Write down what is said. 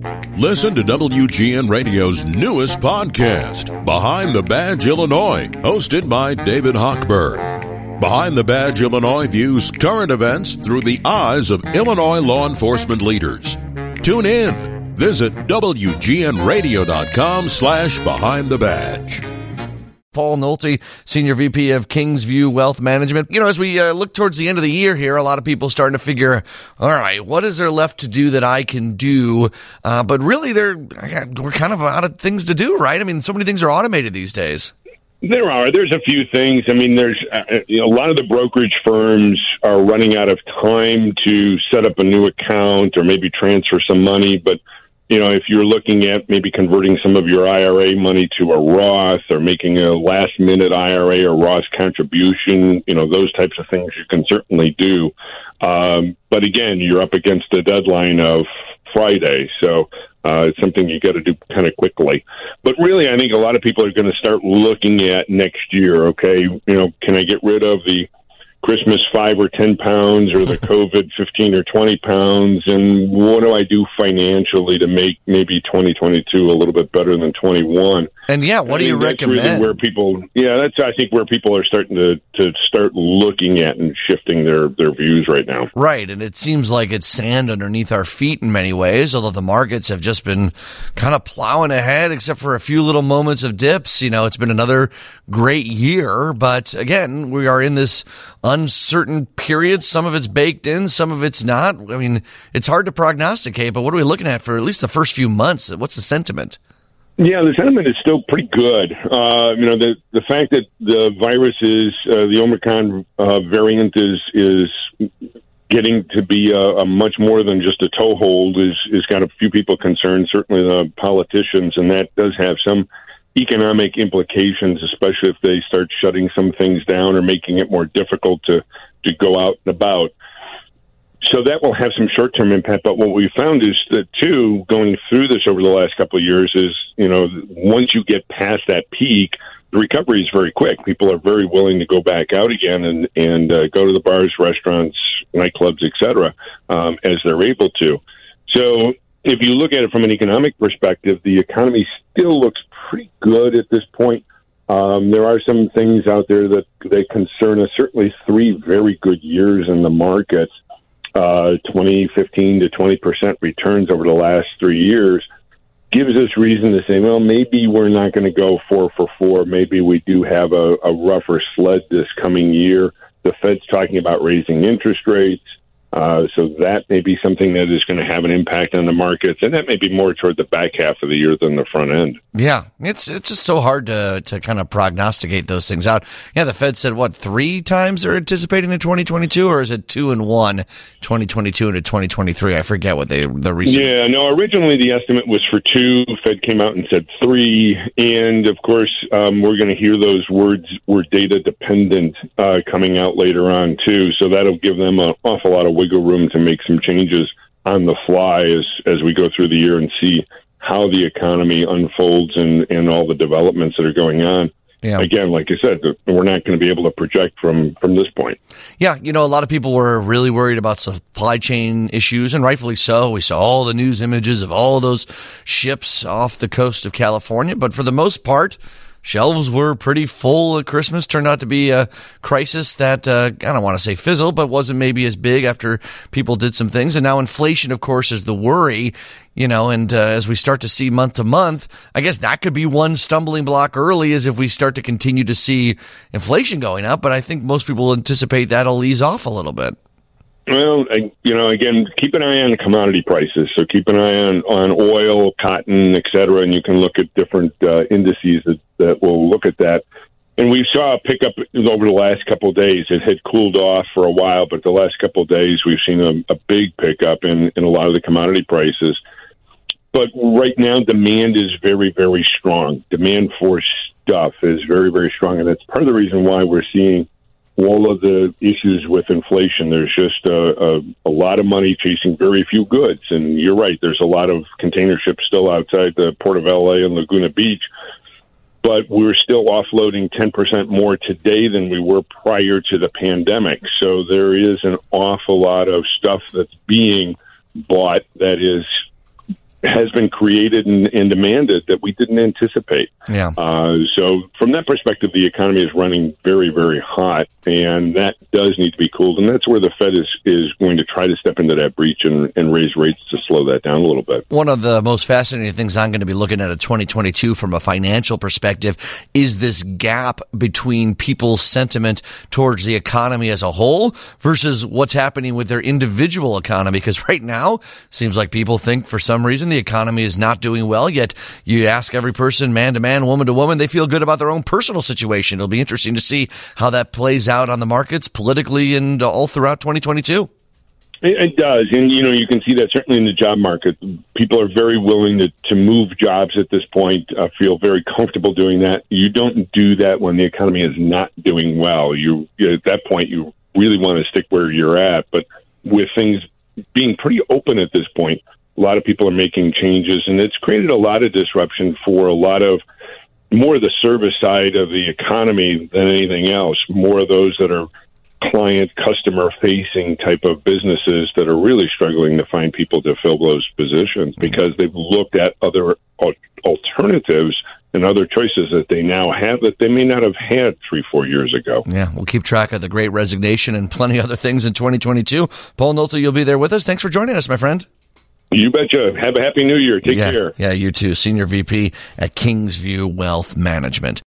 Listen to WGN Radio's newest podcast, Behind the Badge Illinois, hosted by David Hochberg. Behind the Badge Illinois views current events through the eyes of Illinois law enforcement leaders. Tune in. Visit WGNRadio.com/Behind the Badge. Paul Nolte, Senior VP of Kingsview Wealth Management. You know, as we look towards the end of the year here, a lot of people starting to figure, all right, what is there left to do that I can do? But really, we're kind of out of things to do, right? I mean, so many things are automated these days. There are. There's a few things. I mean, there's a lot of the brokerage firms are running out of time to set up a new account or maybe transfer some money, but you know, if you're looking at maybe converting some of your IRA money to a Roth or making a last-minute IRA or Roth contribution, you know, those types of things you can certainly do. But again, you're up against the deadline of Friday, so it's something you got to do kind of quickly. But really, I think a lot of people are going to start looking at next year. Okay, you know, can I get rid of the Christmas 5 or 10 pounds or the COVID 15 or 20 pounds? And what do I do financially to make maybe 2022 a little bit better than 21? And what do you recommend? Really where people, that's I think where people are starting to start looking at and shifting their views right now. Right, and it seems like it's sand underneath our feet in many ways, although the markets have just been kind of plowing ahead except for a few little moments of dips. You know, it's been another great year, but again, we are in this uncertain period. Some of it's baked in, some of it's not. I mean, it's hard to prognosticate, but what are we looking at for at least the first few months? What's the sentiment? Yeah, the sentiment is still pretty good. The fact that the virus is the Omicron variant is getting to be a much more than just a toehold is got a few people concerned. Certainly the politicians, and that does have some economic implications, especially if they start shutting some things down or making it more difficult to go out and about. So that will have some short-term impact. But what we found is that, too, going through this over the last couple of years is, you know, once you get past that peak, the recovery is very quick. People are very willing to go back out again and go to the bars, restaurants, nightclubs, et cetera, as they're able to. So if you look at it from an economic perspective, the economy still looks pretty good at this point. There are some things out there that concern us. Certainly 3 very good years in the markets. 15 to 20% returns over the last 3 years gives us reason to say, well, maybe we're not going to go 4 for 4. Maybe we do have a rougher sled this coming year. The Fed's talking about raising interest rates. So that may be something that is going to have an impact on the markets, and that may be more toward the back half of the year than the front end. Yeah, it's just so hard to kind of prognosticate those things out. Yeah, the Fed said, 3 times they're anticipating in 2022, or is it 2 and 1, 2022 into 2023? I forget what the reason. Yeah, no, originally the estimate was for 2. Fed came out and said 3, and of course we're going to hear those words were data dependent coming out later on too. So that'll give them an awful lot of wiggle room to make some changes on the fly as we go through the year and see how the economy unfolds and all the developments that are going on. Yeah. Again, like I said, we're not going to be able to project from this point. Yeah, you know, a lot of people were really worried about supply chain issues, and rightfully so. We saw all the news images of all those ships off the coast of California, but for the most part, shelves were pretty full at Christmas. Turned out to be a crisis that, I don't want to say fizzled, but wasn't maybe as big after people did some things. And now inflation, of course, is the worry, you know, and as we start to see month to month, I guess that could be one stumbling block early is if we start to continue to see inflation going up. But I think most people anticipate that'll ease off a little bit. Well, you know, again, keep an eye on the commodity prices. So keep an eye on oil, cotton, et cetera, and you can look at different indices that will look at that. And we saw a pickup over the last couple of days. It had cooled off for a while, but the last couple of days we've seen a big pickup in a lot of the commodity prices. But right now, demand is very, very strong. Demand for stuff is very, very strong, and that's part of the reason why we're seeing all of the issues with inflation. There's just a lot of money chasing very few goods. And you're right, there's a lot of container ships still outside the Port of LA and Laguna Beach. But we're still offloading 10% more today than we were prior to the pandemic. So there is an awful lot of stuff that's being bought that is has been created and demanded that we didn't anticipate. Yeah. So from that perspective, the economy is running very, very hot, and that does need to be cooled. And that's where the Fed is going to try to step into that breach and raise rates to slow that down a little bit. One of the most fascinating things I'm going to be looking at in 2022 from a financial perspective is this gap between people's sentiment towards the economy as a whole versus what's happening with their individual economy. Because right now, seems like people think for some reason the economy is not doing well, yet you ask every person, man to man, woman to woman, they feel good about their own personal situation. It'll be interesting to see how that plays out on the markets politically and all throughout 2022. It does. And, you can see that certainly in the job market. People are very willing to move jobs at this point, feel very comfortable doing that. You don't do that when the economy is not doing well. At that point, you really want to stick where you're at. But with things being pretty open at this point, a lot of people are making changes, and it's created a lot of disruption for a lot of more of the service side of the economy than anything else, more of those that are client, customer-facing type of businesses that are really struggling to find people to fill those positions because they've looked at other alternatives and other choices that they now have that they may not have had 3-4 years ago. Yeah, we'll keep track of the Great Resignation and plenty of other things in 2022. Paul Nolte, you'll be there with us. Thanks for joining us, my friend. You betcha. Have a happy new year. Take care. Yeah, you too. Senior VP at Kingsview Wealth Management.